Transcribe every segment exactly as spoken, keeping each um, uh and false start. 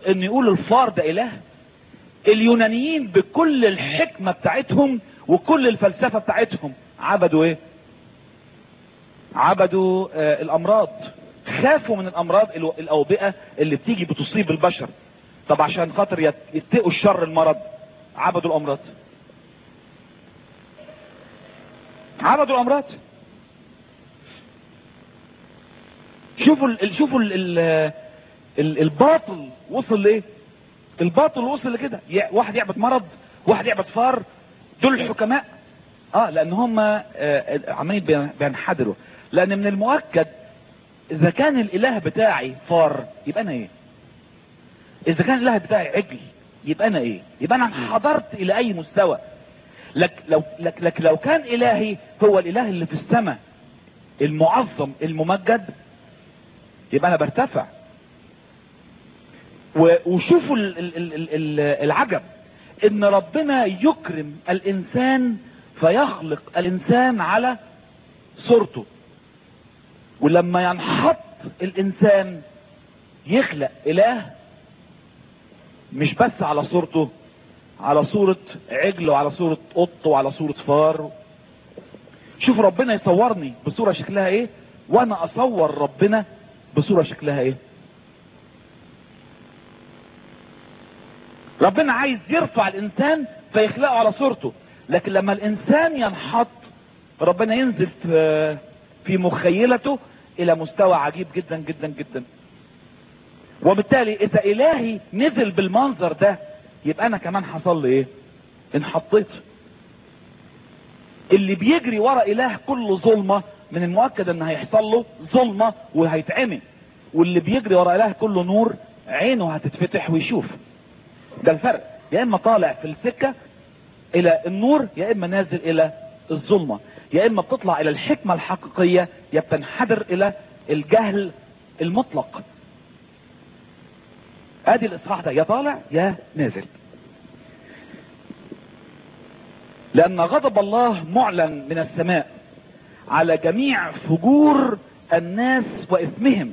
ان يقولوا الفار ده اله؟ اليونانيين بكل الحكمة بتاعتهم وكل الفلسفة بتاعتهم عبدوا ايه؟ عبدوا آه الامراض. خافوا من الامراض الاوبئة اللي بتيجي بتصيب البشر. طب عشان خاطر يتقوا الشر المرض عبدوا الامراض. عبدوا الامراض. شوفوا ال شوفوا ال ال ال الباطل وصل لايه. الباطل وصل لكده، واحد يعبد مرض، واحد يعبد فار. دول الحكماء. اه لان هم آه عمالين بينحدروا. لان من المؤكد اذا كان الاله بتاعي فار يبقى انا ايه؟ اذا كان الاله بتاعي عجل يبقى انا ايه؟ يبقى انا حضرت الى اي مستوى؟ لك لو لك لك لو كان الهي هو الاله اللي في السماء المعظم الممجد يبقى انا برتفع. وشوفوا العجب ان ربنا يكرم الانسان فيخلق الانسان على صورته، ولما ينحط الانسان يخلق اله مش بس على صورته، على صورة عجل وعلى صورة قط وعلى صورة فار. شوف ربنا يصورني بصورة شكلها ايه وانا اصور ربنا بصورة شكلها ايه. ربنا عايز يرفع الانسان فيخلقه على صورته، لكن لما الانسان ينحط ربنا ينزل في في مخيلته الى مستوى عجيب جدا جدا جدا. وبالتالي اذا الهي نزل بالمنظر ده يبقى انا كمان حصل لي ايه؟ انحطيت. اللي بيجري ورا اله كله ظلمة من المؤكد ان هيحصل له ظلمة وهيتعمي، واللي بيجري ورا اله كله نور عينه هتتفتح ويشوف. ده الفرق، يا اما طالع في السكة الى النور يا اما نازل الى الظلمة، يا اما بتطلع الى الحكمة الحقيقية يا بتنحدر الى الجهل المطلق. ادي الاصحاح ده، يا طالع يا نازل. لان غضب الله معلن من السماء على جميع فجور الناس واثمهم.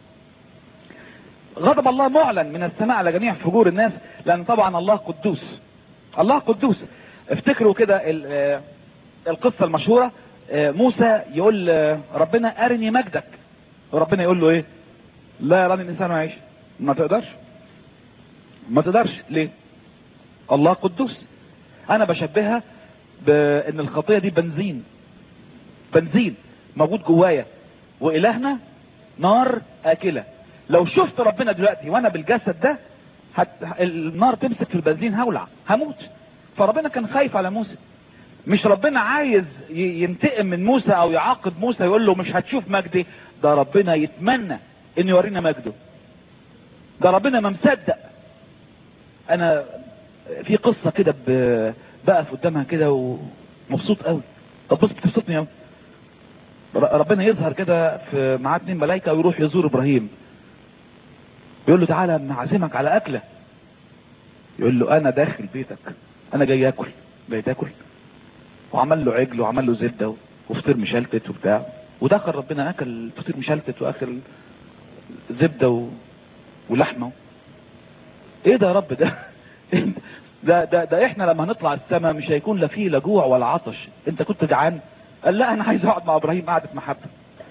غضب الله معلن من السماء على جميع فجور الناس، لان طبعا الله قدوس. الله قدوس. افتكروا كده القصة المشهورة، موسى يقول ربنا ارني مجدك، وربنا يقول له ايه؟ لا يراني الانسان ويعيش. ما تقدرش ما تقدرش ليه؟ الله قدوس. انا بشبهها بان الخطية دي بنزين بنزين موجود جوايا، والهنا نار اكلة. لو شفت ربنا دلوقتي وانا بالجسد ده هت... النار تمسك في البنزين هولع هموت. فربنا كان خايف على موسى. مش ربنا عايز ينتقم من موسى او يعاقب موسى يقول له مش هتشوف مجدي، ده ربنا يتمنى انه يورينا مجده. ده ربنا ما مصدق. انا في قصة كده ب... بقف قدامها كده ومبسوط قوي. طب بص بتبسطني قوي. ربنا يظهر كده في معاه اتنين ملايكة ويروح يزور ابراهيم، يقول له تعالى نعزمك على اكلة. يقول له انا داخل بيتك، انا جاي اكل. جاي تاكل؟ وعمل له عجل وعمل له زبدة وفطير مشلتت وبتاع، ودخل ربنا اكل فطير مشلتت واكل زبدة و... ولحمة. ايه ده يا رب ده؟ ده ده ده احنا لما هنطلع السماء مش هيكون لا فيه لا جوع ولا عطش. انت كنت جعان؟ قال لا انا عايز اقعد مع ابراهيم قعدة محبة.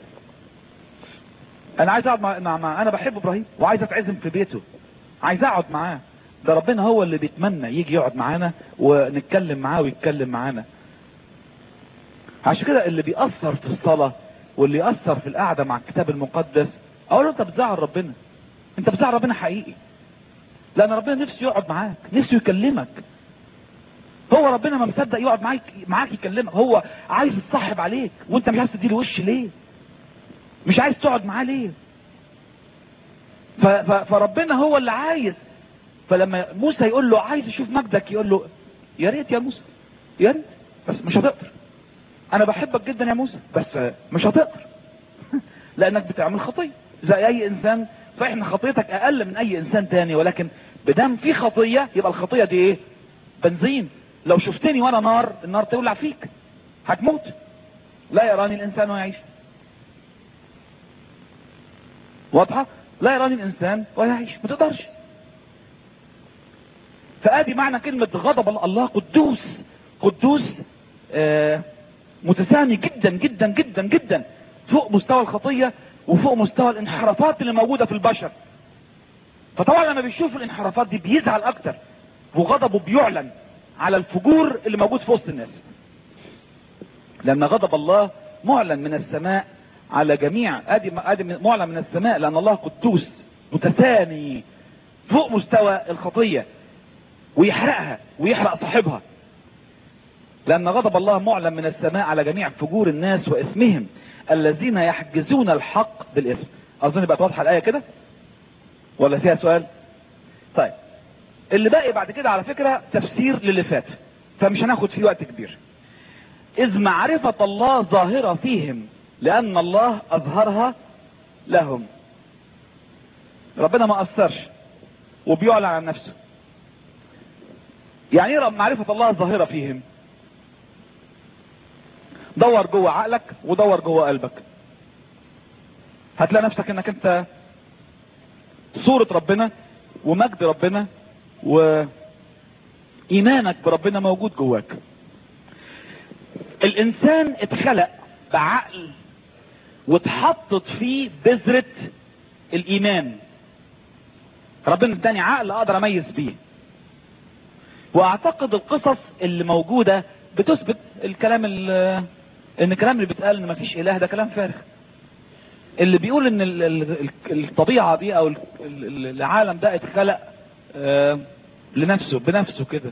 انا عايز اقعد مع... مع... مع انا بحب ابراهيم وعايز اتعزم في بيته، عايز اقعد معاه. ده ربنا هو اللي بيتمنى يجي يقعد معانا ونتكلم معاه ويتكلم معانا. عشان كده اللي بيأثر في الصلاة واللي يأثر في القعدة مع الكتاب المقدس اقول له انت بتزعل ربنا. انت بتزعل ربنا حقيقي، لان ربنا نفسه يقعد معاك، نفسه يكلمك. هو ربنا ما مصدق يقعد معاك معاك يكلمك، هو عايز يتصاحب عليك وانت مش عايز تديله وش ليه؟ مش عايز تقعد معاه ليه؟ ف... ف... فربنا هو اللي عايز. فلما موسى يقول له عايز اشوف مجدك يقول له يا ريت يا موسى، يا ريت، بس مش هتقدر. انا بحبك جدا يا موسى بس مش هتقدر لانك بتعمل خطية زي اي انسان. فاحنا خطيتك اقل من اي انسان تاني، ولكن بدام في خطية يبقى الخطية دي ايه؟ بنزين. لو شفتني وانا نار النار تولع فيك هتموت. لا يراني الانسان ويعيش. واضحة؟ لا يراني الانسان ويعيش. ما تقدرش فادي معنى كلمة غضب الله. الله قدوس، قدوس آه متسامي جدا جدا جدا جدا، فوق مستوى الخطية وفوق مستوى الانحرافات اللي موجودة في البشر. فطبعا لما بيشوف الانحرافات دي بيزعل اكتر، وغضبه بيعلن على الفجور اللي موجود في وسط الناس، لان غضب الله معلن من السماء على جميع، ادي ادي معلن من السماء، لان الله قدوس متسامي فوق مستوى الخطية، ويحرقها ويحرق صاحبها، لان غضب الله معلن من السماء على جميع فجور الناس واسمهم الذين يحجزون الحق بالاسم. اظن بقت واضحه الايه كده ولا فيها سؤال؟ طيب اللي باقي بعد كده على فكرة تفسير للي فات، فمش هناخد فيه وقت كبير. اذ معرفة الله ظاهرة فيهم لان الله اظهرها لهم. ربنا ما اثرش وبيعلن عن نفسه. يعني ايه معرفة الله ظاهرة فيهم؟ دور جوه عقلك ودور جوه قلبك، هتلاقي نفسك انك انت صورة ربنا ومجد ربنا وايمانك بربنا موجود جواك. الانسان اتخلق بعقل واتحطت فيه بذرة الايمان. ربنا اداني عقل اقدر اميز بيه، واعتقد القصص اللي موجودة بتثبت الكلام اللي ان الكلام اللي بيتقال ان مفيش اله ده كلام فارغ. اللي بيقول ان الطبيعة دي او العالم ده اتخلق آه لنفسه بنفسه كده،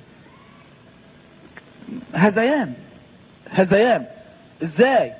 هذيان هذيان. ازاي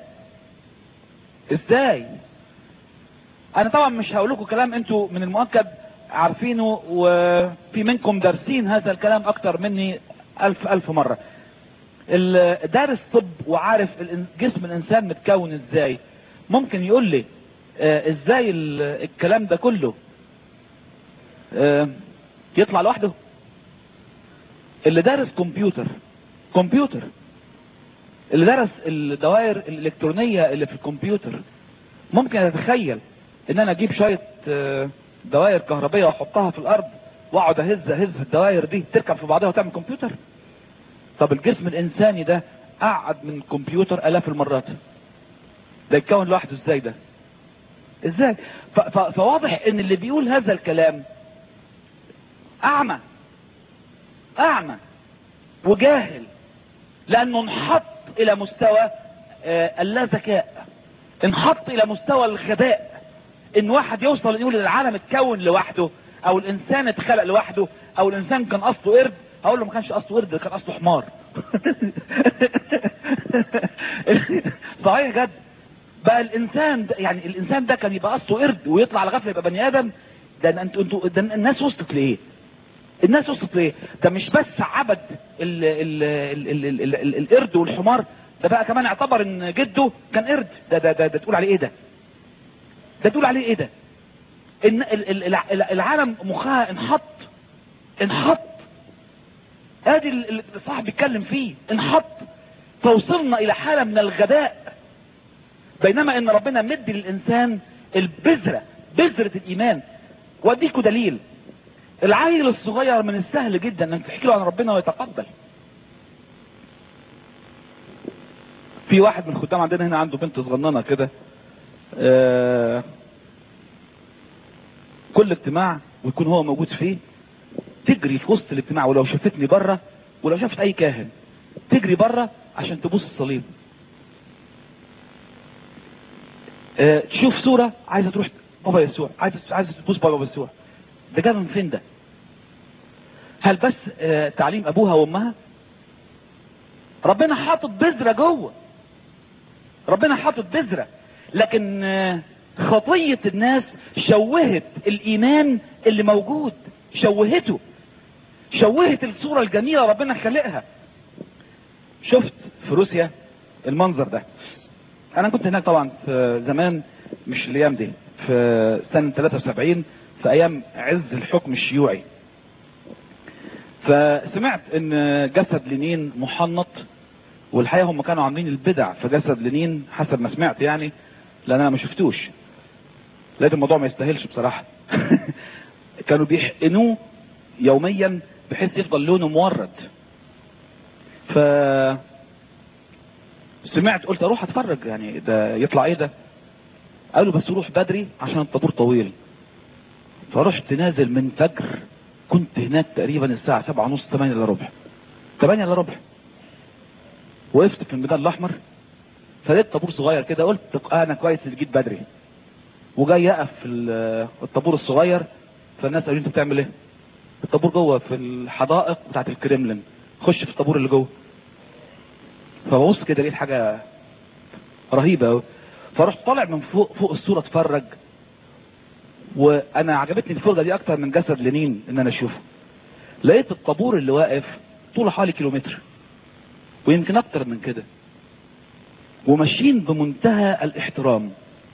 ازاي انا طبعا مش هقول لكم كلام انتوا من المؤكد عارفينه، وفي منكم دارسين هذا الكلام اكتر مني الف الف مرة. دارس طب وعارف جسم الانسان متكون ازاي، ممكن يقول لي آه ازاي الكلام ده كله آه يطلع لوحده؟ اللي دارس كمبيوتر كمبيوتر اللي درس الدوائر الالكترونية اللي في الكمبيوتر ممكن يتخيل ان انا اجيب شوية آه دوائر كهربية واحطها في الارض واقعد اهز اهز الدوائر دي تركب في بعضها وتعمل كمبيوتر؟ طب الجسم الانساني ده اقعد من الكمبيوتر الاف المرات، ده يتكون لوحده ازاي؟ ده ازاي؟ فواضح ان اللي بيقول هذا الكلام اعمى اعمى وجاهل، لانه انحط الى مستوى آه اللا ذكاء، انحط الى مستوى الغباء. ان واحد يوصل يقول العالم اتكون لوحده، او الانسان اتخلق لوحده، او الانسان كان اصله قرد. هقول له ما كانش اصله قرد، كان اصله حمار. صحيح جد. بقى الانسان ده يعني الانسان ده كان يبقى اصله قرد ويطلع على غفله يبقى بني ادم؟ ده انتوا انتوا ده الناس وصلت لايه؟ الناس وصلت لايه؟ ده مش بس عبد ال ال ال ال ال ال القرد والحمار، ده بقى كمان اعتبر ان جده كان قرد. ده ده ده, ده تقول عليه ايه ده؟ ده تقول عليه ايه ده؟ ان ال ال العالم مخها انحط انحط ادي اللي صاحب بيتكلم فيه، انحط. فوصلنا الى حالة من الغباء، بينما ان ربنا مدي للانسان البذرة، بذرة الايمان. واديكوا دليل، العيل الصغير من السهل جدا انك تحكي له عن ربنا ويتقبل. في واحد من الخدام عندنا هنا عنده بنت صغننه كده، آه كل اجتماع ويكون هو موجود فيه تجري في وسط الاجتماع، ولو شافتني بره ولو شافت اي كاهن تجري بره عشان تبوس الصليب. اه تشوف صورة عايزة تروح بابا يسوع، عايزة عايزة تبوس بابا يسوع. ده جاب من فين ده؟ هل بس اه تعليم ابوها وامها؟ ربنا حاطط بذرة جوه، ربنا حاطط بذرة، لكن اه خطية الناس شوهت الايمان اللي موجود، شوهته، شوهت الصورة الجميلة ربنا خلقها. شفت في روسيا المنظر ده، انا كنت هناك طبعا في زمان، مش الايام دي، في سنة ثلاثة وسبعين في ايام عز الحكم الشيوعي. فسمعت ان جسد لينين محنط، والحقيقة هم كانوا عاملين البدع في جسد لينين حسب ما سمعت يعني، لان انا ما شفتوش، لقيت الموضوع ما يستاهلش بصراحة. كانوا بيحقنوه يوميا بحيث يفضل لونه مورد. ف سمعت قلت اروح اتفرج يعني ده يطلع ايه ده. قالوا بس روح بدري عشان الطابور طويل. فرحت نازل من فجر، كنت هناك تقريبا الساعة سبعة ونص ثمانية الا ربع ثمانية الا ربع. وقفت في الميدان الاحمر، فلقيت طابور صغير كده، قلت انا كويس اللي جيت بدري. وجاي اقف في الطابور الصغير، فالناس قالوا انت بتعمل ايه؟ الطابور جوه في الحدائق بتاعت الكريملين، خش في الطابور اللي جوه. فببص كده لقيت حاجه رهيبه قوي. فرحت طالع من فوق فوق الصوره اتفرج، وانا عجبتني الفرجه دي اكتر من جسد لينين ان انا اشوفه. لقيت الطابور اللي واقف طوله حوالي كيلومتر ويمكن اكتر من كده، وماشيين بمنتهى الاحترام،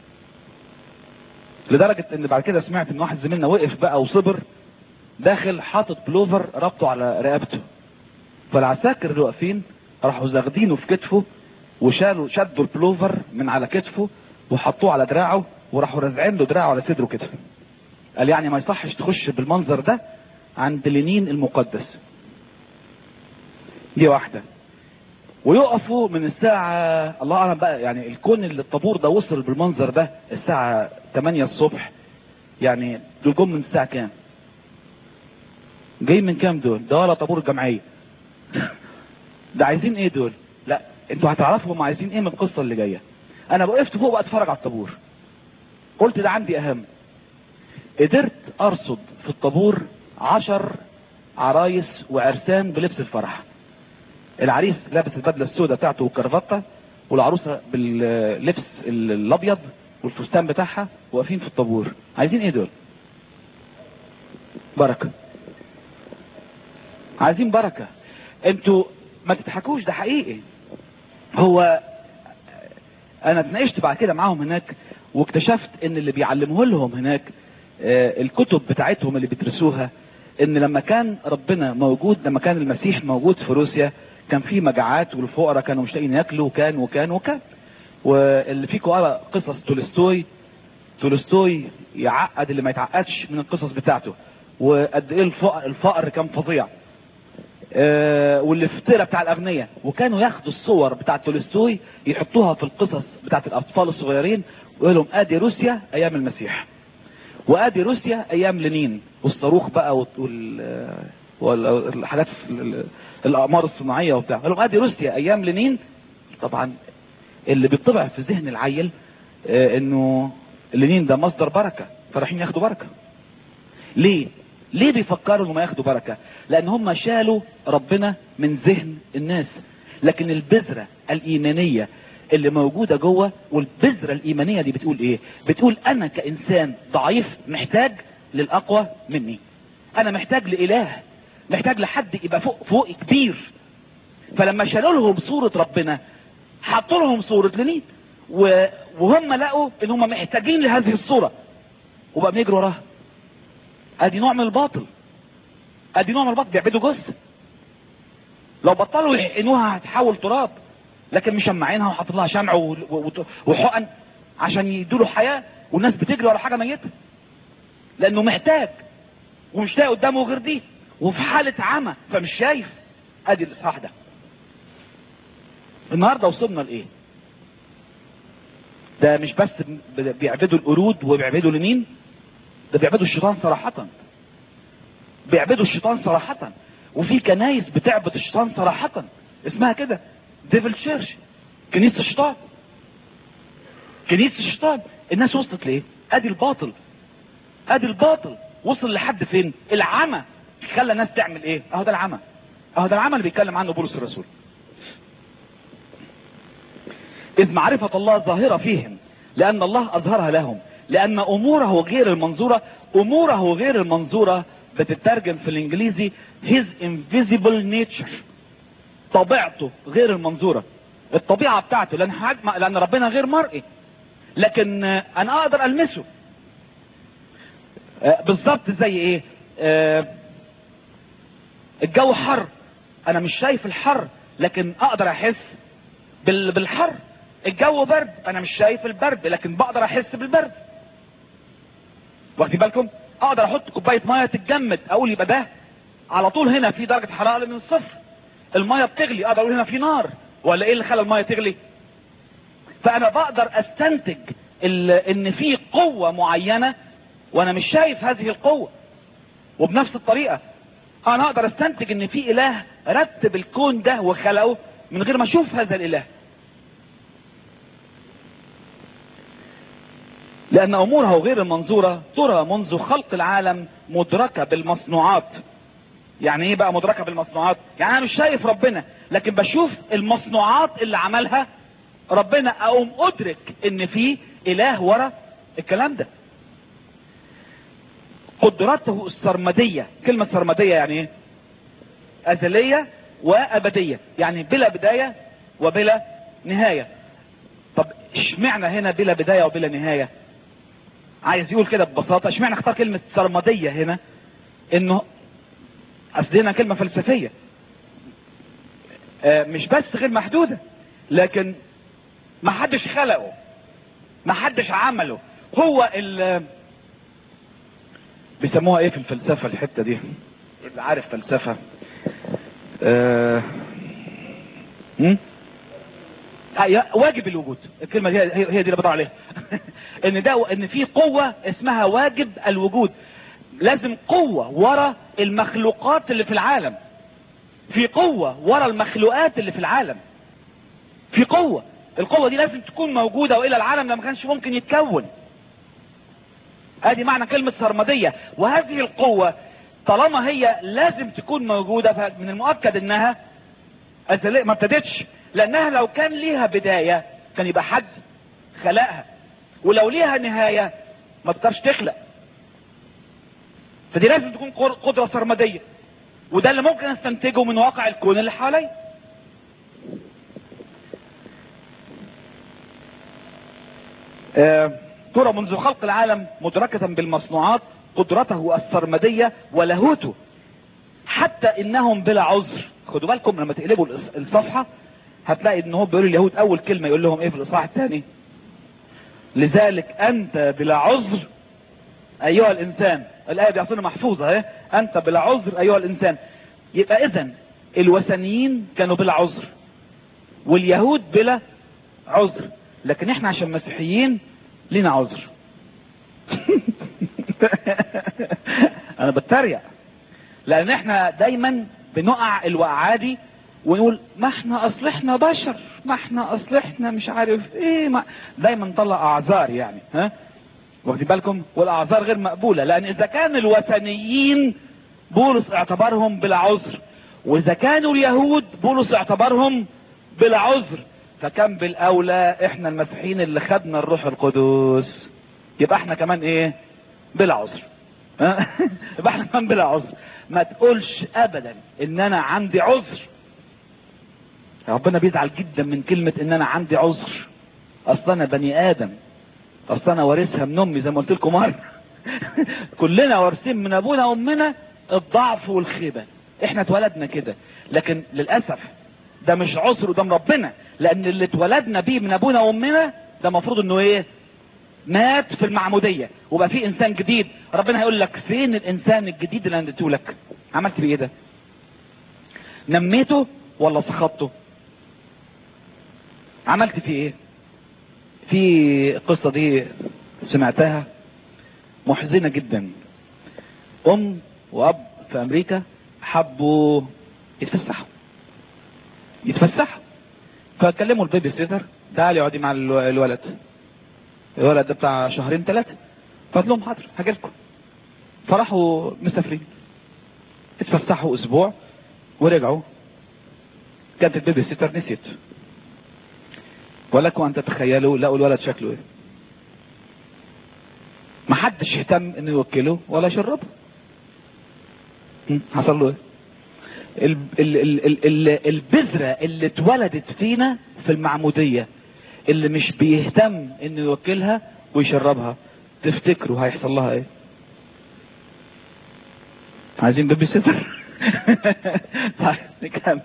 لدرجه ان بعد كده سمعت ان واحد زميلنا وقف بقى وصبر داخل حاطط بلوفر ربطه على رقبته. فالعساكر اللي واقفين راحوا زاغدينه في كتفه وشالوا شدوا البلوفر من على كتفه وحطوه على دراعه، وراحوا رازعين له دراعه على صدره كده. قال يعني ما يصحش تخش بالمنظر ده عند لينين المقدس. دي واحده. ويقفوا من الساعة الله اعلم بقى، يعني الكون اللي الطابور ده وصل بالمنظر ده الساعة ثمانية الصبح. يعني دول جم من الساعة كام؟ جايين من كام دول؟ ده ولا طابور الجمعية. ده عايزين ايه دول؟ لا انتوا هتعرفوا هم عايزين ايه من القصة اللي جاية. انا وقفت فوق بقى اتفرج على الطابور، قلت ده عندي اهم. قدرت ارصد في الطابور عشر عرايس وعرسان بلبس الفرح. العريس لابس البدله السوداء بتاعته والكرافته، والعروسه باللبس الابيض والفستان بتاعها، واقفين في الطابور. عايزين ايه دول؟ بركه. عايزين بركه. انتوا ما تضحكوش، ده حقيقي. هو انا اتناقشت بعد كده معاهم هناك واكتشفت ان اللي بيعلموه لهم هناك آه الكتب بتاعتهم اللي بيدرسوها، ان لما كان ربنا موجود، لما كان المسيح موجود في روسيا كان في مجاعات والفقراء كانوا مش لاقيين ياكلوا، وكان وكان وكان واللي فيكم قرا قصص تولستوي، تولستوي يعقد اللي ما يتعقدش من القصص بتاعته، وقد ايه الفقر الفقر كان فظيع. آه والافتراء بتاع الاغنياء، وكانوا ياخدوا الصور بتاع تولستوي يحطوها في القصص بتاعت الاطفال الصغيرين ويقول لهم ادي روسيا ايام المسيح، وادي روسيا ايام لينين، والصاروخ بقى والحاجات الاقمار الصناعيه وبتاع. قال لهم ادي روسيا ايام لينين. طبعا اللي بيطبع في ذهن العيل آه انه لينين ده مصدر بركه، فرايحين ياخدوا بركه. ليه؟ ليه بيفكروا انهم ياخدوا بركه؟ لان هم شالوا ربنا من ذهن الناس. لكن البذره الايمانيه اللي موجوده جوه، والبذره الايمانيه دي بتقول ايه؟ بتقول انا كانسان ضعيف محتاج للاقوى مني، انا محتاج لاله، محتاج لحد يبقى فوق فوق كبير. فلما شالوا لهم صوره ربنا حطوا لهم صوره لينين، وهم لقوا ان هم محتاجين لهذه الصوره وبقى بيجروا وراها. ادي نوع من الباطل، ادي نوع من الباطل. بيعبدوا جثه، لو بطلوا يحقنوها هتحول تراب، لكن مشمعينها وحاطين لها شمع وحقن عشان يدوا له حياه، والناس بتجري ورا حاجه ميته لانه محتاج ومش لاقي قدامه غير دي، وفي حاله عمى فمش شايف. ادي الاصحاح ده. النهارده وصلنا لايه؟ ده مش بس بيعبدوا القرود وبيعبدوا لمين، ده بيعبدوا الشيطان صراحه، بيعبدوا الشيطان صراحه. وفي كنايس بتعبد الشيطان صراحه اسمها كده ديفل تشيرش، كنيسه الشيطان، كنيسه الشيطان. الناس وصلت ليه؟ ادي الباطل، ادي الباطل وصل لحد فين؟ العمى خلى الناس تعمل ايه؟ اهو ده العمى، اهو ده العمى اللي بيتكلم عنه بولس الرسول. اذ معرفة الله ظاهرة فيهم لان الله اظهرها لهم، لان اموره غير المنظورة. اموره غير المنظورة بتترجم في الانجليزي his invisible nature، طبيعته غير المنظورة، الطبيعة بتاعته، لان حجم لان ربنا غير مرئي، لكن انا اقدر المسه. آه بالظبط زي ايه؟ آه الجو حر، انا مش شايف الحر لكن اقدر احس بالحر. الجو برد، انا مش شايف البرد لكن بقدر احس بالبرد. واخدين بالكم؟ اقدر احط كوبايه ميه تتجمد اقول يبقى ده على طول هنا في درجة حرارة من الصفر، المية بتغلي، اقدر اقول هنا في نار، ولا ايه اللي خلى المية تغلي؟ فانا بقدر استنتج ان في قوة معينة وانا مش شايف هذه القوة. وبنفس الطريقة انا اقدر استنتج ان في اله رتب الكون ده وخلقه من غير ما اشوف هذا الاله، لان اموره غير المنظورة ترى منذ خلق العالم مدركة بالمصنوعات. يعني ايه بقى مدركة بالمصنوعات؟ يعني انا مش شايف ربنا لكن بشوف المصنوعات اللي عملها ربنا، اقوم ادرك ان في اله ورا الكلام ده. قدرته السرمدية، كلمة سرمدية يعني ايه؟ ازلية وابدية، يعني بلا بداية وبلا نهاية. طب اشمعنى هنا بلا بداية وبلا نهاية؟ عايز يقول كده ببساطة، اشمعنى اختار كلمة سرمدية هنا؟ انه اصل كلمة فلسفية، آه مش بس غير محدودة، لكن ما حدش خلقه، ما حدش عمله، هو ال بيسموها ايه في الفلسفة الحتة دي؟ اللي عارف فلسفة آه... واجب الوجود، الكلمة دي هي دي اللي بدور عليها. ان ده ان في قوة اسمها واجب الوجود، لازم قوة ورا المخلوقات اللي في العالم، في قوة ورا المخلوقات اللي في العالم، في قوة، القوة دي لازم تكون موجودة وإلا العالم ده ما كانش ممكن يتكون. ادي معنى كلمة سرمدية. وهذه القوة طالما هي لازم تكون موجودة فمن المؤكد انها ازلية، ما ابتدتش، لانها لو كان ليها بداية كان يبقى حد خلقها، ولو ليها نهاية ما تقدرش تخلق. فدي لازم تكون قدرة سرمدية، وده اللي ممكن استنتجه من واقع الكون اللي حوالي. آه ترى منذ خلق العالم مدركة بالمصنوعات قدرته السرمدية ولاهوته، حتى انهم بلا عذر. خدوا بالكم لما تقلبوا الصفحة هتلاقي ان هو بيقول اليهود اول كلمة يقول لهم ايه في الاصحاح الثاني؟ لذلك انت بلا عذر ايها الانسان. الايه دي اصلا محفوظة اهي، انت بلا عذر ايها الانسان. يبقى اذا الوثنيين كانوا بلا عذر واليهود بلا عذر، لكن احنا عشان مسيحيين لينا عذر. انا بتريق، لان احنا دايما بنقع الوقعة دي ونقول ما احنا اصل احنا بشر، ما احنا اصل احنا مش عارف ايه، ما دايما نطلع اعذار يعني، ها واخدين بالكم؟ والاعذار غير مقبولة، لان اذا كان الوثنيين بولس اعتبرهم بلا عذر، واذا كانوا اليهود بولس اعتبرهم بلا عذر، فكان بالاولى احنا المسيحيين اللي خدنا الروح القدس يبقى احنا كمان ايه؟ بلا عذر. يبقى احنا كمان بلا عذر. ما تقولش ابدا ان انا عندي عذر، ربنا بيزعل جدا من كلمة ان انا عندي عذر. اصلا انا بني ادم، اصلا انا وارثها من امي زي ما قلت لكم مرة. كلنا وارثين من ابونا وامنا الضعف والخيبة، احنا اتولدنا كده، لكن للاسف ده مش عذر قدام ربنا، لان اللي اتولدنا بيه من ابونا وامنا ده المفروض انه ايه؟ مات في المعمودية وبقى في انسان جديد. ربنا هيقول لك فين الانسان الجديد اللي انا اديته لك؟ عملت بيه ايه ده؟ نميته ولا سخطته؟ عملت فيه ايه؟ في القصة دي سمعتها محزنة جدا. ام واب في امريكا حبوا يتفسحوا يتفسحوا فكلموا البيبي سيتر تعالي اقعدي مع الولد. الولد ده بتاع شهرين ثلاثة، فقلت لهم حاضر هاجي لكم. فراحوا مسافرين اتفسحوا اسبوع ورجعوا، كانت البيبي سيتر نسيت. ولكم ان تتخيلوا لقوا الولد شكله ايه؟ محدش اهتم انه يوكله ولا يشربه. حصل له ايه؟ ال ال ال ال ال البذرة اللي اتولدت فينا في المعمودية اللي مش بيهتم انه يوكلها ويشربها، تفتكروا هيحصل لها ايه؟ عايزين بيبي سيتر؟ طيب نكمل.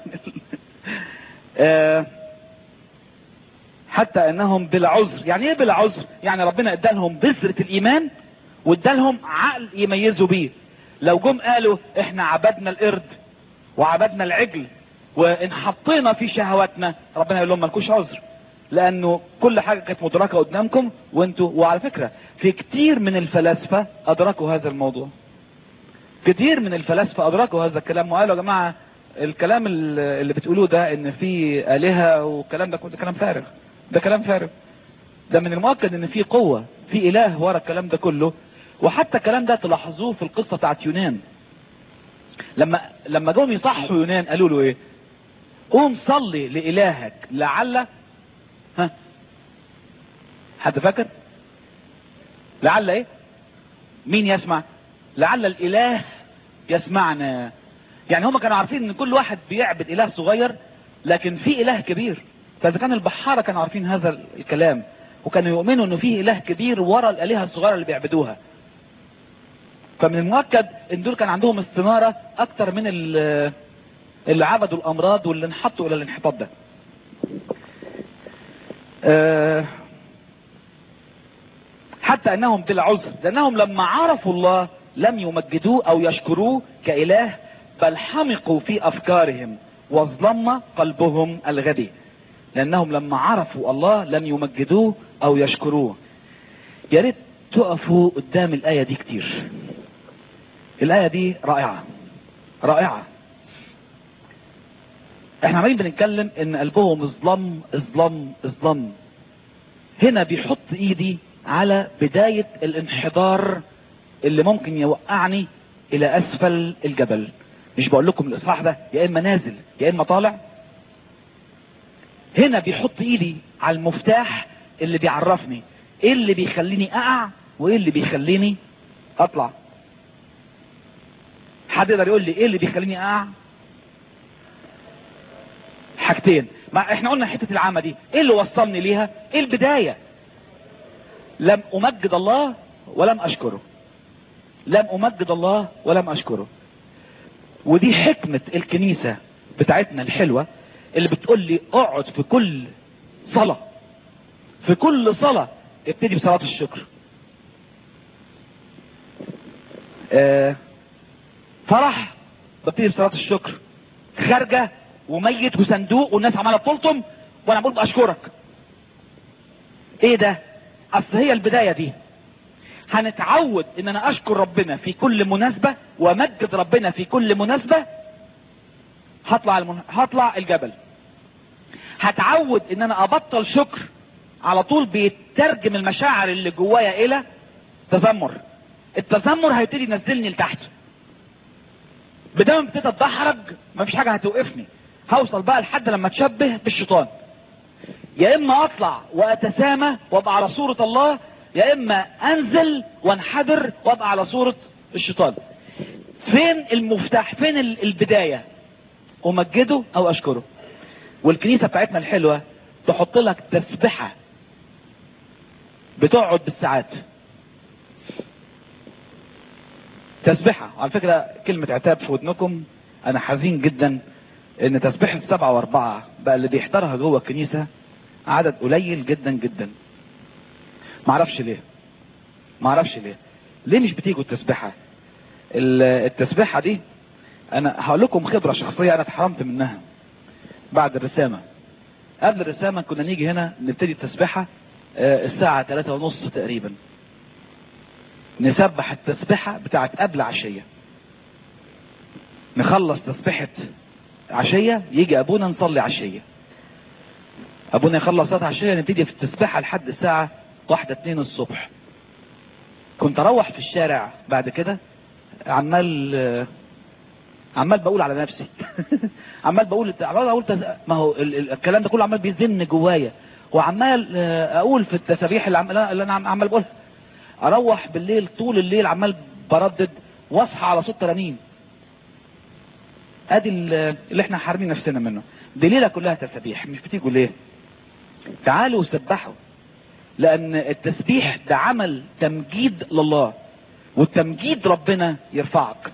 آه حتى انهم بلا عذر. يعني ايه بلا عذر؟ يعني ربنا ادالهم بذرة الايمان وادالهم عقل يميزوا بيه، لو جم قالوا احنا عبدنا القرد وعبدنا العجل وان حطينا في شهواتنا، ربنا يقول لهم مالكوش عذر، لانه كل حاجة كانت مدركة قدامكم وانتوا. وعلى فكرة في كتير من الفلاسفة ادركوا هذا الموضوع، كتير من الفلاسفة ادركوا هذا الكلام وقالوا يا جماعة الكلام اللي بتقولوه ده ان في آلهة والكلام ده كله كلام فارغ، ده كلام فارغ. ده من المؤكد ان في قوة، في اله ورا الكلام ده كله. وحتى الكلام ده تلاحظوه في القصة بتاعت يونان، لما لما جم يصحوا يونان قالوا له ايه؟ قوم صلي لإلهك لعل، ها حد فاكر؟ لعل ايه؟ مين يسمع؟ لعل الاله يسمعنا. يعني هم كانوا عارفين ان كل واحد بيعبد اله صغير لكن في اله كبير. فاذا كان البحارة كانوا عارفين هذا الكلام وكانوا يؤمنوا انه فيه اله كبير ورا الالهة الصغيرة اللي بيعبدوها، فمن المؤكد ان دول كان عندهم استنارة اكتر من اللي عبدوا الامراض واللي انحطوا الى الانحطاط ده. أه حتى انهم بلا عذر، لانهم لما عرفوا الله لم يمجدوه او يشكروه كاله، بل حمقوا في افكارهم واظلم قلبهم الغبي. لانهم لما عرفوا الله لم يمجدوه او يشكروه. يا ريت تقفوا قدام الايه دي كتير. الايه دي رائعه رائعه. احنا عمالين بنتكلم ان قلبهم اظلم اظلم اظلم. هنا بيحط ايدي على بداية الانحدار اللي ممكن يوقعني الى اسفل الجبل. مش بقول لكم الاصحاح ده يا اما نازل يا اما طالع. هنا بيحط ايدي على المفتاح اللي بيعرفني ايه اللي بيخليني اقع وايه اللي بيخليني اطلع. حد يقدر يقول لي ايه اللي بيخليني اقع؟ حاجتين. ما احنا قلنا حتة العامة دي ايه اللي وصلني ليها؟ ايه البداية؟ لم امجد الله ولم اشكره. لم امجد الله ولم اشكره. ودي حكمة الكنيسة بتاعتنا الحلوة اللي بتقول لي اقعد في كل صلاة، في كل صلاة ابتدي بصلاة الشكر. آه فرح ببتدي بصلاة الشكر. خارجة وميت وصندوق والناس عمالة تلطم وانا بقول باشكرك. ايه ده؟ اصل هي البداية دي. هنتعود ان انا اشكر ربنا في كل مناسبة وامجد ربنا في كل مناسبة. هطلع المن... هطلع الجبل. هتعود ان انا ابطل شكر على طول بيترجم المشاعر اللي جوايا الى تذمر. التذمر هيبتدي ينزلني لتحت. بدل ما ابتديت اتدحرج مفيش حاجة هتوقفني. هوصل بقى لحد لما اتشبه بالشيطان. يا اما اطلع واتسامى وابقى على صورة الله، يا اما انزل وانحدر وابقى على صورة الشيطان. فين المفتاح؟ فين البداية؟ امجده او اشكره. والكنيسة بتاعتنا الحلوة تحط لك تسبحة بتقعد بالساعات. تسبحة. على فكرة كلمة عتاب في ودنكم، انا حزين جدا ان تسبيحة سبعة واربعة بقى اللي بيحضرها جوه الكنيسة عدد قليل جدا جدا. معرفش ليه معرفش ليه ليه مش بتيجوا التسبيحة. التسبيحة دي انا هقول لكم خبرة شخصية انا اتحرمت منها بعد الرسامة. قبل الرسامة كنا نيجي هنا نبتدي التسبيحة الساعة ثلاثة ونص تقريبا، نسبح التسبيحة بتاعت قبل عشية، نخلص تسبيحة عشية يجي ابونا نصلي عشية، ابونا يخلص صلاة عشية نبتدي في التسبيحة لحد الساعة واحدة اتنين الصبح. كنت اروح في الشارع بعد كده عمال عمال بقول على نفسي عمال بقول عمال اقول تز... ما هو ال... ال... الكلام ده كله عمال بيزن جوايا، وعمال اقول في التسابيح اللي, عم... اللي انا عمال بقولها. اروح بالليل طول الليل عمال بردد واصحى على صوت ترانيم. ادي اللي احنا حارمين نفسنا منه. دي ليله كلها تسابيح. مش بتيجوا ليه؟ تعالوا وسبحوا، لان التسبيح ده عمل تمجيد لله، والتمجيد ربنا يرفعك.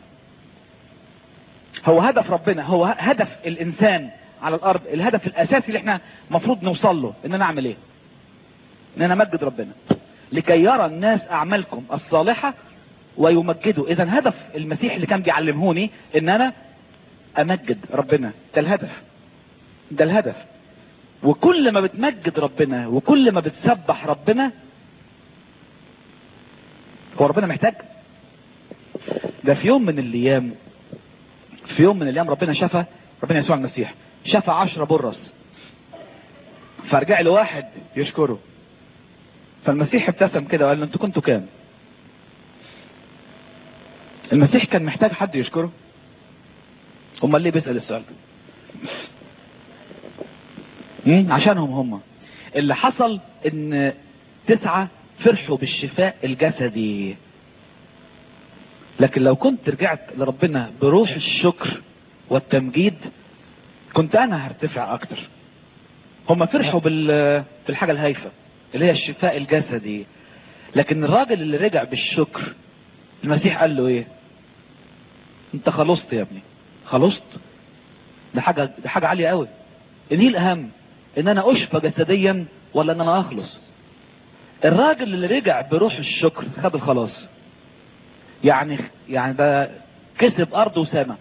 هو هدف ربنا، هو هدف الانسان على الارض، الهدف الاساسي اللي احنا مفروض نوصل له ان انا اعمل ايه؟ ان انا امجد ربنا لكي يرى الناس اعمالكم الصالحة ويمجده. اذا هدف المسيح اللي كان بيعلمهوني ان انا امجد ربنا، ده الهدف، ده الهدف. وكل ما بتمجد ربنا وكل ما بتسبح ربنا، هو ربنا محتاج ده. في يوم من الايام في يوم من الايام ربنا شفى، ربنا يسوع المسيح شفى عشرة برص، فرجع له واحد يشكره، فالمسيح ابتسم كده وقال له انتوا كنتوا كام؟ المسيح كان محتاج حد يشكره؟ امال ليه بيسأل السؤال ده؟ عشانهم هم. اللي حصل ان تسعة فرحوا بالشفاء الجسدي، لكن لو كنت رجعت لربنا بروح الشكر والتمجيد كنت انا هرتفع اكتر. هم فرحوا بالحاجة الهايفة اللي هي الشفاء الجسدي، لكن الراجل اللي رجع بالشكر المسيح قال له ايه؟ انت خلصت يا ابني، خلصت. ده حاجة ده حاجة عالية قوي. ان هي الاهم ان انا اشفى جسديا ولا ان انا اخلص؟ الراجل اللي رجع بروح الشكر خد الخلاص. يعني يعني ده كسب ارض وسماء.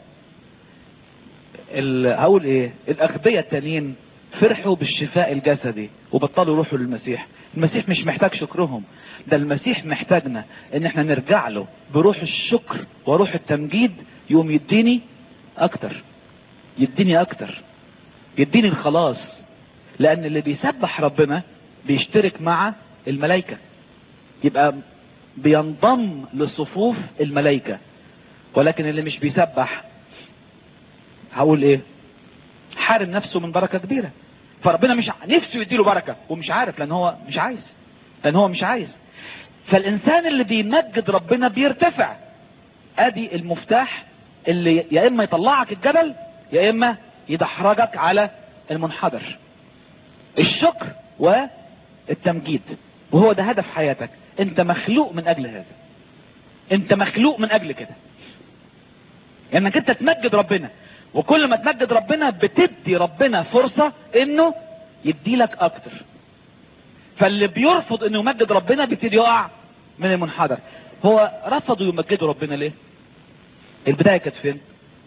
هقول ايه؟ الاغبياء التانيين فرحوا بالشفاء الجسدي وبطلوا يروحوا للمسيح. المسيح مش محتاج شكرهم، ده المسيح محتاجنا ان احنا نرجع له بروح الشكر وروح التمجيد، يوم يديني اكتر، يديني اكتر، يديني الخلاص. لان اللي بيسبح ربنا بيشترك مع الملائكة، يبقى بينضم لصفوف الملائكة. ولكن اللي مش بيسبح هقول ايه؟ حارم نفسه من بركة كبيرة. فربنا مش نفسه يديله بركة ومش عارف، لان هو مش عايز، لان هو مش عايز. فالانسان اللي بيمجد ربنا بيرتفع. ادي المفتاح اللي يا اما يطلعك الجبل يا اما يدحرجك على المنحدر. الشكر والتمجيد، وهو ده هدف حياتك. انت مخلوق من اجل هذا، انت مخلوق من اجل كده، انك انت تمجد ربنا. وكل ما تمجد ربنا بتدي ربنا فرصة انه يديلك اكتر. فاللي بيرفض انه يمجد ربنا بيبتدي يقع من المنحدر. هو رفضوا يمجدوا ربنا ليه؟ البداية كانت فين؟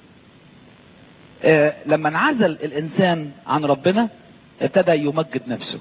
آه لما انعزل الانسان عن ربنا ابتدى يمجد نفسه،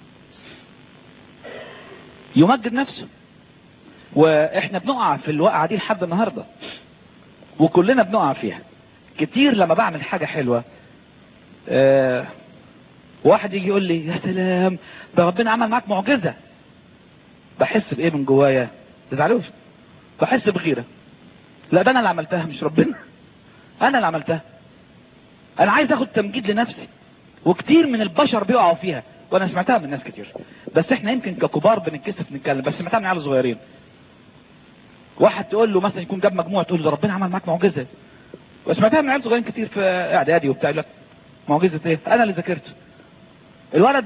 يمجد نفسه. واحنا بنقع في الوقعة دي لحد النهاردة، وكلنا بنقع فيها كتير. لما بعمل حاجة حلوة آه واحد يجي يقول لي يا سلام ده ربنا عمل معاك معجزة، بحس بايه من جوايا؟ تزعلوش؟ بحس بغيرة. لا ده انا اللي عملتها مش ربنا، انا اللي عملتها. انا عايز اخد تمجيد لنفسي. وكتير من البشر بيقعوا فيها، وانا سمعتها من ناس كتير، بس احنا يمكن ككبار بنتكسف نتكلم، بس سمعتها من عيال صغيرين. واحد تقول له مثلا يكون جاب مجموعة تقول له ربنا عمل معاك معجزة، وسمعتها من عيال صغيرين كتير في اعدادي وبتاع، لك معجزة ايه؟ انا اللي ذاكرت. الولد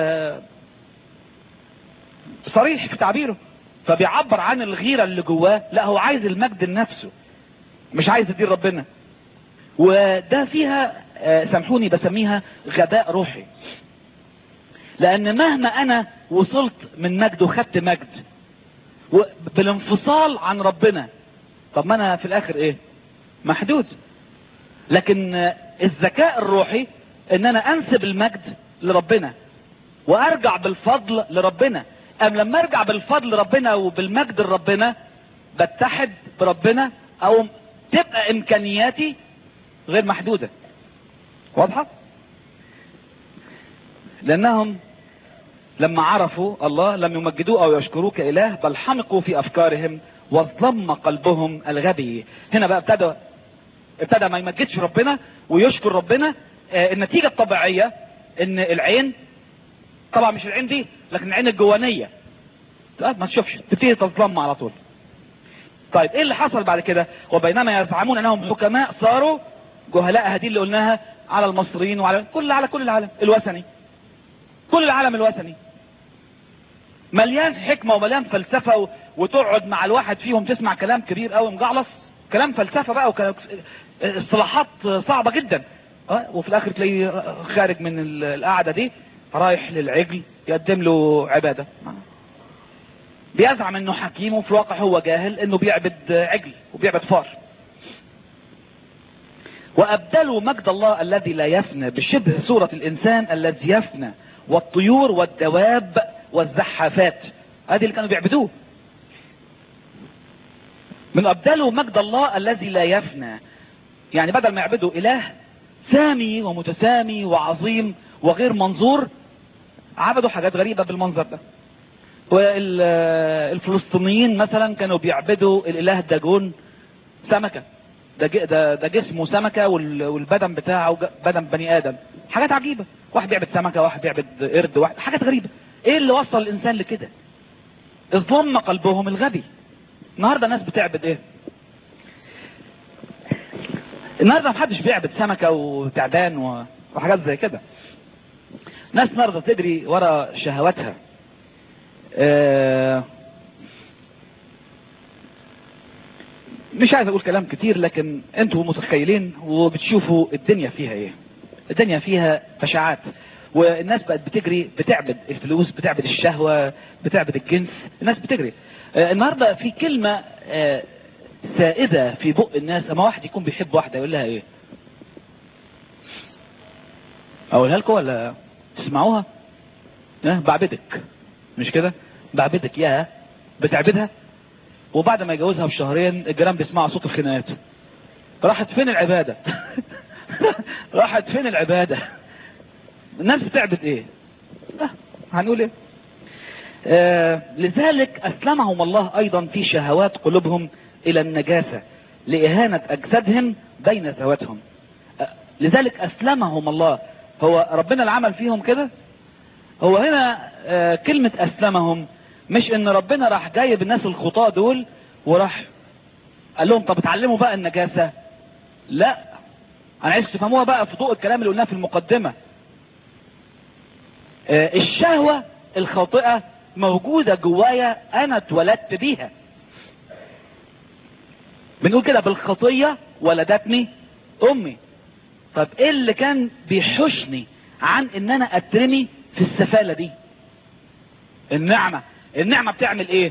صريح في تعبيره، فبيعبر عن الغيرة اللي جواه. لا هو عايز المجد لنفسه، مش عايز يدير ربنا. وده فيها سامحوني بسميها غباء روحي. لان مهما انا وصلت من مجد وخدت مجد بالانفصال عن ربنا، طب ما انا في الاخر ايه؟ محدود. لكن الذكاء الروحي ان انا انسب المجد لربنا وارجع بالفضل لربنا. ام لما ارجع بالفضل لربنا وبالمجد لربنا بتحد بربنا، او تبقى امكانياتي غير محدودة. واضحة؟ لانهم لما عرفوا الله لم يمجدوه او يشكروه كاله، بل حمقوا في افكارهم وظلم قلبهم الغبي. هنا بقى ابتدى ابتدى ما يمجدش ربنا ويشكر ربنا. آه النتيجة الطبيعية ان العين، طبعا مش العين دي لكن العين الجوانية ما تشوفش، تبتدي تظلم على طول. طيب ايه اللي حصل بعد كده؟ وبينما يزعمون انهم حكماء صاروا جهلاء. هذه اللي قلناها على المصريين وعلى كل على كل العالم الوثني. كل العالم الوثني مليان حكمة ومليان فلسفة، و... وتقعد مع الواحد فيهم تسمع كلام كبير قوي مجعلص، كلام فلسفة بقى وكلام اصطلاحات صعبة جدا. اه وفي الاخر تلاقيه خارج من القعدة دي رايح للعجل يقدم له عبادة. بيزعم انه حكيم وفي الواقع هو جاهل، انه بيعبد عجل وبيعبد فار. وابدلوا مجد الله الذي لا يفنى بشبه صورة الانسان الذي يفنى والطيور والدواب والزحافات. هذه اللي كانوا بيعبدوه. من ابدلوا مجد الله الذي لا يفنى، يعني بدل ما يعبدوا اله سامي ومتسامي وعظيم وغير منظور، عبدوا حاجات غريبة بالمنظر ده. والفلسطينيين مثلا كانوا بيعبدوا الاله داجون، سمكة، ده ده, ده جسمه سمكة والبدن بتاعه بدن بني ادم. حاجات عجيبة، واحد بيعبد سمكة، واحد بيعبد قرد، واحد حاجات غريبة. ايه اللي وصل الانسان لكده؟ اظلم قلبهم الغبي. النهاردة ناس بتعبد ايه؟ النهاردة محدش بيعبد سمكة وتعبان وحاجات زي كده. ناس النهاردة تجري ورا شهواتها. اه مش عايز اقول كلام كتير، لكن انتوا متخيلين وبتشوفوا الدنيا فيها ايه. الدنيا فيها بشاعات، والناس بقت بتجري، بتعبد الفلوس، بتعبد الشهوة، بتعبد الجنس. الناس بتجري. اه النهاردة في كلمة اه سائدة في بق الناس. اما واحد يكون بيحب واحدة يقول لها ايه؟ اقولها لكم ولا تسمعوها؟ اه بعبدك، مش كده؟ بعبدك. يا بتعبدها، وبعد ما يجوزها بشهرين الجيران بيسمعوا صوت الخناقات. راحت فين العبادة؟ راحت فين العبادة؟ الناس بتعبد ايه؟ اه هنقول ايه؟ آه لذلك اسلمهم الله ايضا في شهوات قلوبهم الى النجاسة لاهانة اجسادهم بين ذواتهم. آه لذلك اسلمهم الله. هو ربنا العمل فيهم كده. هو هنا آه كلمة اسلمهم مش ان ربنا راح جايب الناس الخطاة دول وراح قال لهم طب اتعلموا بقى النجاسة. لا، انا عايز تفهموها بقى في ضوء الكلام اللي قلناه في المقدمة. آه الشهوة الخاطئة موجودة جوايا، انا اتولدت بيها. بنقول كده بالخطية ولدتني امي. طب ايه اللي كان بيحشني عن ان انا اترمي في السفالة دي؟ النعمة. النعمة بتعمل ايه؟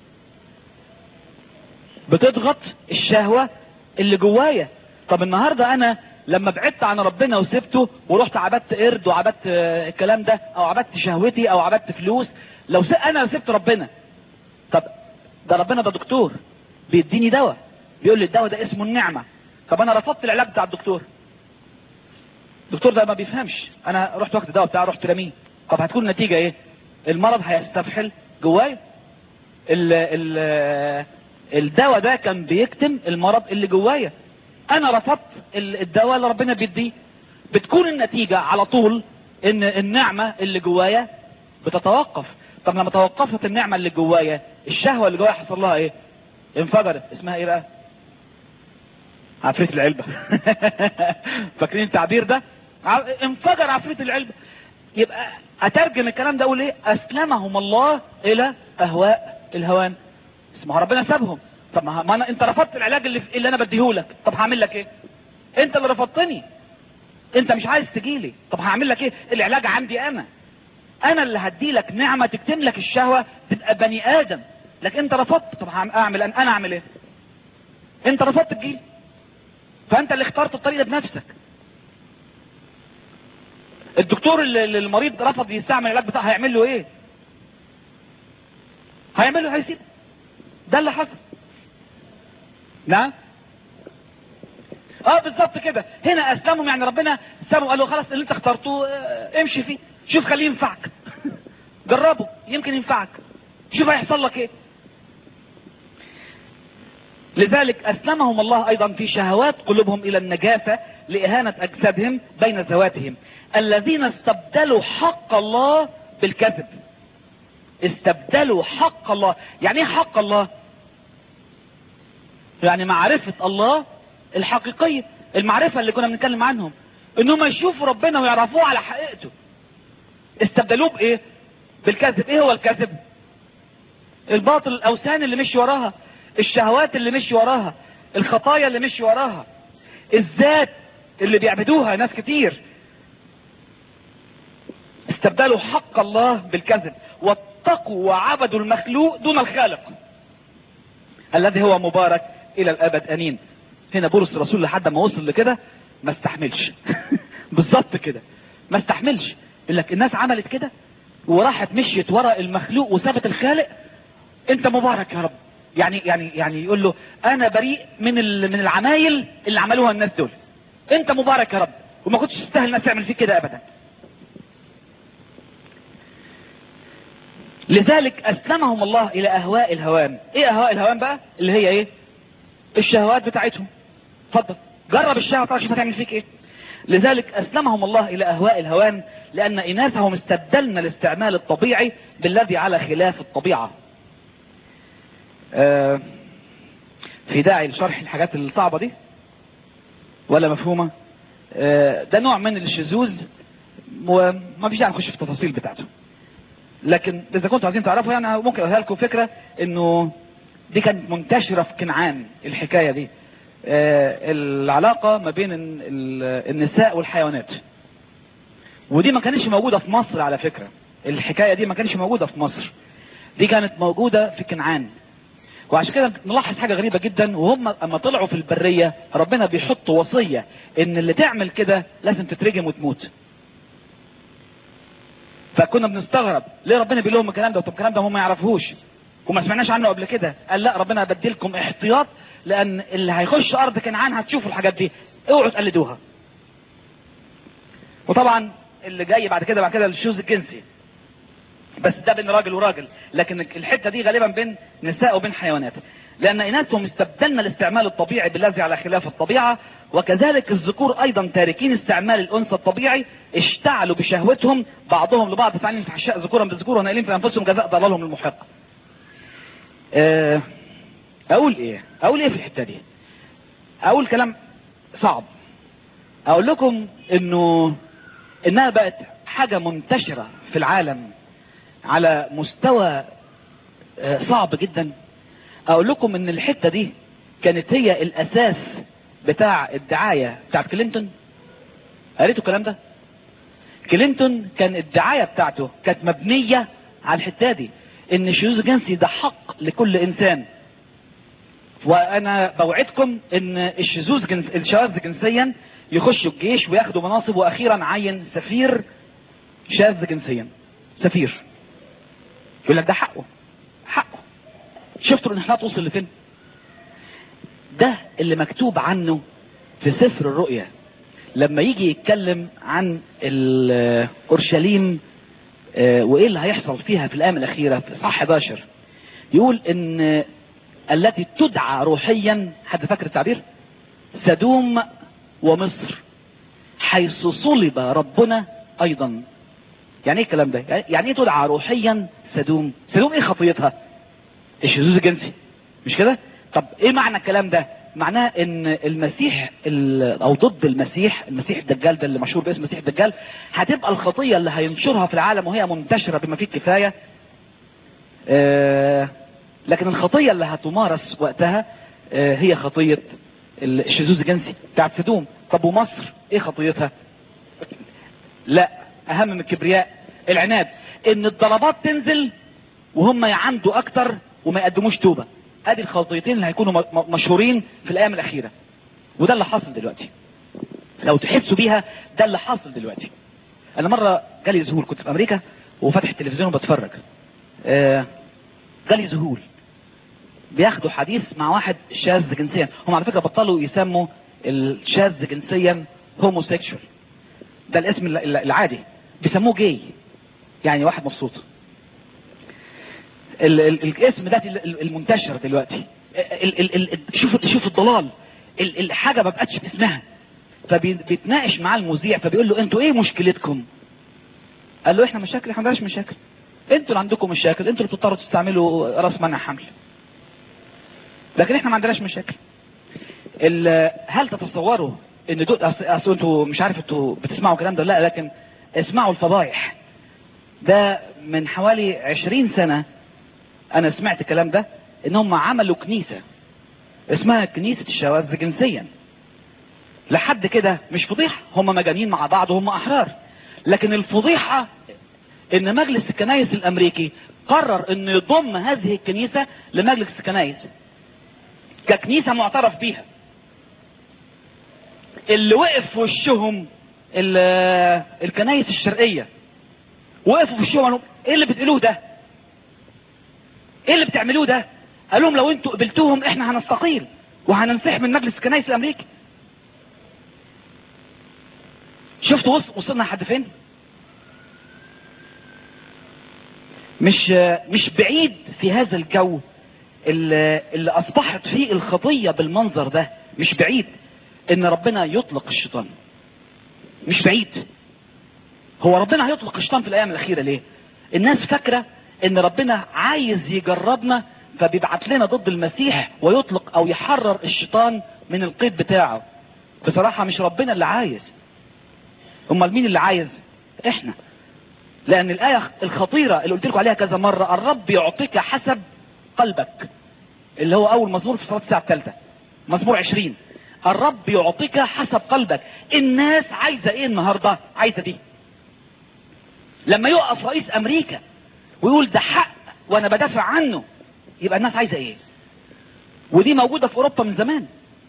بتضغط الشهوة اللي جوايا. طب النهاردة انا لما بعدت عن ربنا وسبته ورحت عبدت قرد وعبدت الكلام ده، او عبدت شهوتي، او عبدت فلوس، لو س... انا سبت ربنا، طب ده ربنا ده دكتور بيديني دواء، بيقول لي الدواء ده اسمه النعمة. طب انا رفضت العلاج بتاع الدكتور، الدكتور ده ما بيفهمش، انا رحت واخد الدواء بتاعه رحت رميه. طب هتكون النتيجة ايه؟ المرض هيستفحل جوايا. ال ال الدواء ده كان بيكتم المرض اللي جوايا. انا رفضت الدواء اللي ربنا بيديه، بتكون النتيجة على طول ان النعمة اللي جوايا بتتوقف. طب لما توقفت النعمة اللي جوايا، الشهوة اللي جوايا حصل لها ايه؟ انفجرت. اسمها ايه بقى؟ عفريت العلبة. فاكرين التعبير ده؟ انفجر عفريت العلبة. يبقى اترجم الكلام ده اقول ايه؟ اسلمهم الله الى اهواء الهوان. اسمها ربنا سابهم. طب ما أنا انت رفضت العلاج اللي, اللي انا بديهولك، طب هعمل لك ايه؟ انت اللي رفضتني، انت مش عايز تجيلي، طب هعمل لك ايه؟ العلاج عندي انا انا اللي هدي لك نعمة تكتم لك الشهوة تبقى بني ادم. لكن انت رفضت، طب اعمل انا انا اعمل ايه؟ انت رفضت تجيلي، فانت اللي اخترت الطريق ده بنفسك. الدكتور اللي المريض رفض يستعمل العلاج بتاعه هيعمل له ايه؟ هيعمل له هيسيب. ده اللي حصل. نعم. اه بالظبط كده. هنا اسلمهم، يعني ربنا سابهم قال له خلاص اللي انت اخترته اه امشي فيه، شوف خليه ينفعك. جربه يمكن ينفعك، شوف هيحصل لك ايه. لذلك اسلمهم الله ايضا في شهوات قلوبهم الى النجاسة لاهانة اجسادهم بين ذواتهم، الذين استبدلوا حق الله بالكذب. استبدلوا حق الله. يعني ايه حق الله؟ يعني معرفة الله الحقيقية، المعرفة اللي كنا بنتكلم عنهم، انهم يشوفوا ربنا ويعرفوه على حقيقته. استبدلوه بايه؟ بالكذب. ايه هو الكذب؟ الباطل، الاوثان اللي مشي وراها، الشهوات اللي مشي وراها، الخطايا اللي مشي وراها، الذات اللي بيعبدوها ناس كتير. استبدلوا حق الله بالكذب واتبعوا واتقوا وعبدوا المخلوق دون الخالق الذي هو مبارك الى الابد امين. هنا بولس الرسول لحد ما وصل لكده ما استحملش بالظبط كده ما استحملش. يقول لك الناس عملت كده وراحت مشيت ورا المخلوق وسابت الخالق، انت مبارك يا رب. يعني يعني يعني يقول له انا بريء من من العمايل اللي عملوها الناس دول، انت مبارك يا رب، وما كنتش تستاهل الناس تعمل فيك كده ابدا. لذلك اسلمهم الله الى اهواء الهوان. ايه اهواء الهوان بقى؟ اللي هي ايه؟ الشهوات بتاعتهم. اتفضل جرب الشهوة تعرف شوف هتعمل فيك ايه. لذلك اسلمهم الله الى اهواء الهوان لان اناثهم استبدلنا الاستعمال الطبيعي بالذي على خلاف الطبيعة. آه في داعي لشرح الحاجات الصعبة دي ولا مفهومة؟ آه ده نوع من الشذوذ وما فيش داعي نخش في التفاصيل بتاعته، لكن اذا كنتوا عايزين تعرفوا يعني ممكن اقولها لكم فكرة انه دي كانت منتشرة في كنعان الحكاية دي. آه العلاقة ما بين النساء والحيوانات، ودي ما كانتش موجودة في مصر على فكرة. الحكاية دي ما كانتش موجودة في مصر، دي كانت موجودة في كنعان. وعشان كده نلاحظ حاجة غريبة جدا، وهم اما طلعوا في البرية ربنا بيحط وصية ان اللي تعمل كده لازم تترجم وتموت. فكنا بنستغرب ليه ربنا بيقول لهم الكلام ده، طب الكلام ده هم ما يعرفوش وما سمعناش عنه قبل كده. قال لا ربنا بدلكم احتياط لان اللي هيخش ارض كنعان هتشوفوا الحاجات دي، اوعوا تقلدوها. وطبعا اللي جاي بعد كده بعد كده الشذوذ الجنسي، بس ده بين راجل وراجل، لكن الحته دي غالبا بين نساء وبين حيوانات، لان اناثهم استبدلنا الاستعمال الطبيعي بالذي على خلاف الطبيعه. وكذلك الذكور ايضا تاركين استعمال الانثى الطبيعي اشتعلوا بشهوتهم بعضهم لبعض فعلين فحشاء ذكورا بالذكور ونائلين في انفسهم جزاء ضلالهم المحق. أه اقول ايه اقول ايه في الحته دي؟ اقول كلام صعب. اقول لكم انه انها بقت حاجه منتشره في العالم على مستوى صعب جدا. اقول لكم ان الحتة دي كانت هي الاساس بتاع الدعاية بتاعت كلينتون. قريتوا الكلام ده؟ كلينتون كان الدعاية بتاعته كانت مبنية على الحتة دي، ان الشذوذ الجنسي ده حق لكل انسان. وانا بوعدكم ان الشذوذ جنس الشواذ جنسيا يخشوا الجيش وياخدوا مناصب، واخيرا عين سفير شاذ جنسيا، سفير. يقول لك ده حقه حقه. شفتوا الانحراف وصل لفين؟ ده اللي مكتوب عنه في سفر الرؤيا لما يجي يتكلم عن اورشليم وايه اللي هيحصل فيها في الايام الاخيره في اصحاح احداشر. يقول ان التي تدعى روحيا، حد فاكر التعبير؟ سدوم ومصر حيث صلب ربنا ايضا. يعني ايه الكلام ده؟ يعني ايه تدعى روحيا سدوم؟ سدوم ايه خطيتها؟ الشذوذ الجنسي، مش كده؟ طب ايه معنى الكلام ده؟ معناه ان المسيح او ضد المسيح، المسيح الدجال ده اللي مشهور باسم المسيح الدجال، هتبقى الخطيه اللي هينشرها في العالم وهي منتشره بما فيه الكفايه. آه لكن الخطيه اللي هتمارس وقتها آه هي خطيه الشذوذ الجنسي بتاعت سدوم. طب ومصر ايه خطيتها؟ لا، اهم من الكبرياء العناد، ان الضربات تنزل وهم يعندوا اكتر وما يقدموش توبه. ادي الخطيتين اللي هيكونوا مشهورين في الايام الاخيره، وده اللي حاصل دلوقتي. لو تحسوا بيها ده اللي حاصل دلوقتي. انا مره جالي ذهول، كنت في امريكا وفاتح التلفزيون وبتفرج، آه جالي ذهول بياخدوا حديث مع واحد شاذ جنسيا. هم على فكره بطلوا يسموا الشاذ جنسيا هوموسيكشوال، ده الاسم العادي، بيسموه جاي، يعني واحد مبسوط. ال ال الاسم ده المنتشر دلوقتي. ال ال ال شوفوا شوفوا الضلال، ال الحاجه ما بقتش باسمها. فبيتناقش مع المذيع فبيقول له انتوا ايه مشكلتكم؟ قال له احنا مشاكل، احنا ما عندناش مشاكل، انتوا اللي عندكم مشاكل، انتوا اللي بتضطروا تستعملوا راس منع حمل، لكن احنا ما عندناش مشاكل. هل تتصوروا ان دول اصل انتوا مش عارف انتوا بتسمعوا الكلام ده لا، لكن اسمعوا الفضايح ده. من حوالي عشرين سنة انا سمعت الكلام ده، انهم عملوا كنيسة اسمها كنيسة الشواذ جنسيا. لحد كده مش فضيحة، هم مجانين مع بعض وهم احرار، لكن الفضيحة ان مجلس الكنائس الامريكي قرر انه يضم هذه الكنيسة لمجلس الكنائس ككنيسة معترف بيها. اللي وقف في وشهم الكنائس الشرقية، وقفوا في وشهم قالوا ايه اللي بتقولوه ده؟ ايه اللي بتعملوه ده؟ قال لهم لو انتوا قبلتوهم احنا هنستقيل وهننسحب من مجلس الكنائس الامريكي. شفتوا وصلنا لحد فين؟ مش مش بعيد في هذا الجو اللي, اللي اصبحت فيه الخطية بالمنظر ده، مش بعيد ان ربنا يطلق الشيطان. مش بعيد. هو ربنا هيطلق الشيطان في الايام الاخيرة ليه؟ الناس فاكرة ان ربنا عايز يجربنا فبيبعت لنا ضد المسيح ويطلق او يحرر الشيطان من القيد بتاعه. بصراحة مش ربنا اللي عايز. امال مين اللي عايز؟ احنا. لان الاية الخطيرة اللي قلت لكم عليها كذا مرة، الرب يعطيك حسب قلبك، اللي هو اول مزمور في صلاة الساعة الثالثة، مزمور عشرين. الرب يعطيك حسب قلبك. الناس عايزة ايه النهاردة؟ عايزة دي. لما يقف رئيس امريكا ويقول ده حق وانا بدافع عنه، يبقى الناس عايزة ايه؟ ودي موجودة في اوروبا من زمان،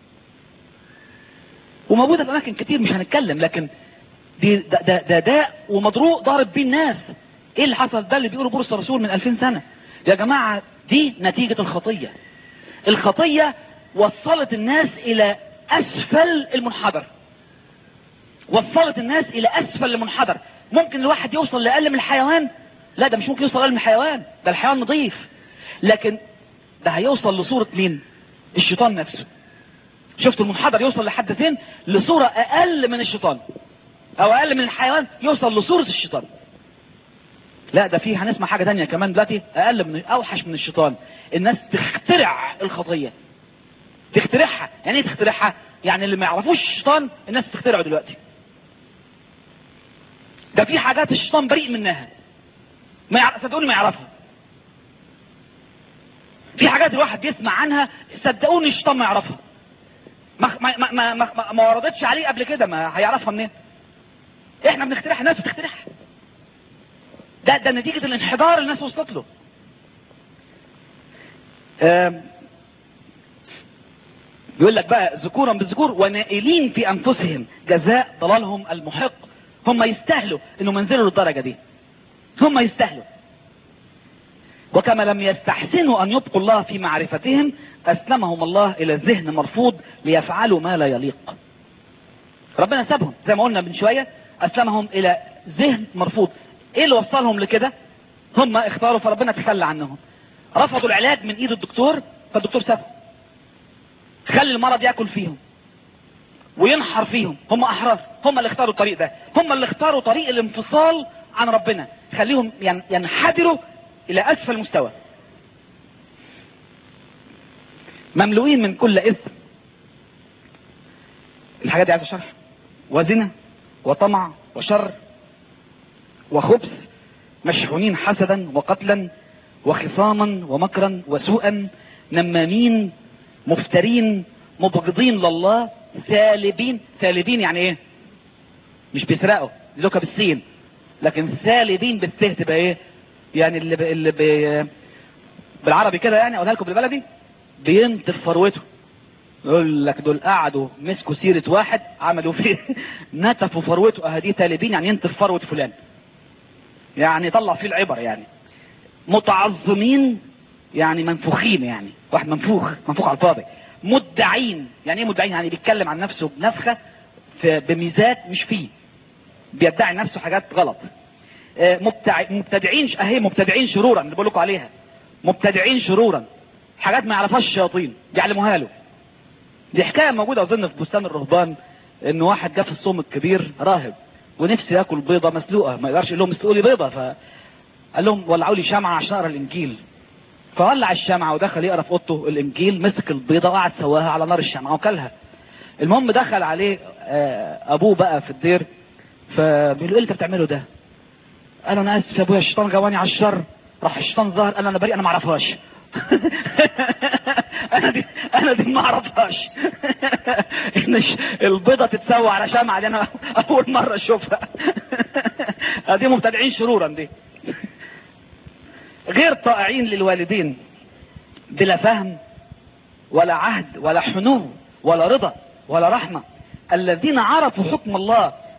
وموجودة في اماكن كتير مش هنتكلم، لكن دي ده ده ده, ده ومضروق ضارب بيه الناس. ايه اللي حصل ده اللي بيقوله بولس الرسول من ألفين سنة؟ يا جماعة دي نتيجة الخطية. الخطية وصلت الناس الى اسفل المنحدر، وصلت الناس الى اسفل المنحدر. ممكن الواحد يوصل لاقل من الحيوان؟ لا، ده مش ممكن يوصل اقل من الحيوان، ده الحيوان نظيف. لكن ده هيوصل لصورة مين؟ الشيطان نفسه. شفتوا المنحدر يوصل لحد فين؟ لصورة اقل من الشيطان، او اقل من الحيوان، يوصل لصورة الشيطان. لا، ده فيه هنسمع حاجة تانية كمان دلوقتي اقل من اوحش من الشيطان. الناس تخترع الخطية، تخترعها. يعني ايه تخترعها؟ يعني اللي ما يعرفوش الشيطان الناس تخترعه دلوقتي. ده في حاجات الشيطان بريء منها، ما يعرف، صدقوني ما يعرفها. في حاجات الواحد يسمع عنها صدقوني الشيطان ما يعرفها، ما ما ما ما, ما, ما وردتش عليه قبل كده، ما هيعرفها منين؟ احنا بنخترعها، الناس بتخترعها. ده ده نتيجة الانحدار اللي الناس وصلت له. بيقول لك بقى ذكورا بالذكور ونائلين في انفسهم جزاء ضلالهم المحق. هم يستاهلوا انهم ينزلوا للدرجة دي، هم يستاهلوا. وكما لم يستحسنوا ان يبقوا الله في معرفتهم اسلمهم الله الى ذهن مرفوض ليفعلوا ما لا يليق. ربنا سابهم زي ما قلنا من شوية، اسلمهم الى ذهن مرفوض. ايه اللي وصلهم لكده؟ هم اختاروا فربنا تخلى عنهم. رفضوا العلاج من ايد الدكتور فالدكتور سابهم، خلي المرض ياكل فيهم وينحر فيهم. هم احرار، هم اللي اختاروا الطريق ده، هم اللي اختاروا طريق الانفصال عن ربنا، خليهم ينحدروا الى اسفل المستوى. مملوئين من كل اثم. الحاجات دي عايزه شرح. وزنا وطمع وشر وخبث، مشحونين حسدا وقتلا وخصاما ومكرا وسوءا، نمامين مفترين مبغضين لله، ثالبين. ثالبين يعني ايه؟ مش بيسرقوا، لوكا بالسين، لكن ثالبين بالته تبقى ايه؟ يعني اللي ب... اللي ب... بالعربي كده، يعني اقولها لكم بالبلدي، بينطف فروته. يقول لك دول قعدوا مسكوا سيرة واحد عملوا فيه نتفوا فروته. اهدي ثالبين يعني ينطف فروة فلان، يعني طلع فيه العبر. يعني متعظمين يعني منفوخين، يعني واحد منفوخ منفوخ على الفاضي. مدعين يعني ايه مدعين؟ يعني بيتكلم عن نفسه بنفخة بميزات مش فيه، بيدعي نفسه حاجات غلط. مبتع... مبتدعين اهي مبتدعين شرورا اللي بقول لكم عليها، مبتدعين شرورا، حاجات ما يعرفهاش الشياطين يعلموها له. دي حكايه موجوده اظن في بستان الرهبان، ان واحد جه في الصوم الكبير راهب ونفسه ياكل بيضه مسلوقه، ما يقدرش يقول لهم اسلقوا لي بيضه، فقال لهم ولعوا لي شمعه عشان اقرا الانجيل. فولع الشمعه ودخل يقرا في اوضته الانجيل، مسك البيضه وقعد سواها على نار الشمعه وكلها. المهم دخل عليه ابوه بقى في الدير، فبيقول له ايه انت بتعمله ده؟ قال له انا اسف يا ابويا الشيطان جواني على الشر. راح الشيطان ظهر قال انا بريء، انا ما اعرفهاش. انا دي انا دي ما اعرفهاش. ان البيضه تتسوى على شمعه دي انا اول مره اشوفها. دي مبتدعين شرورا دي. غير طائعين للوالدين، بلا فهم ولا عهد ولا حنو ولا رضا ولا رحمة. الذين عرفوا حكم الله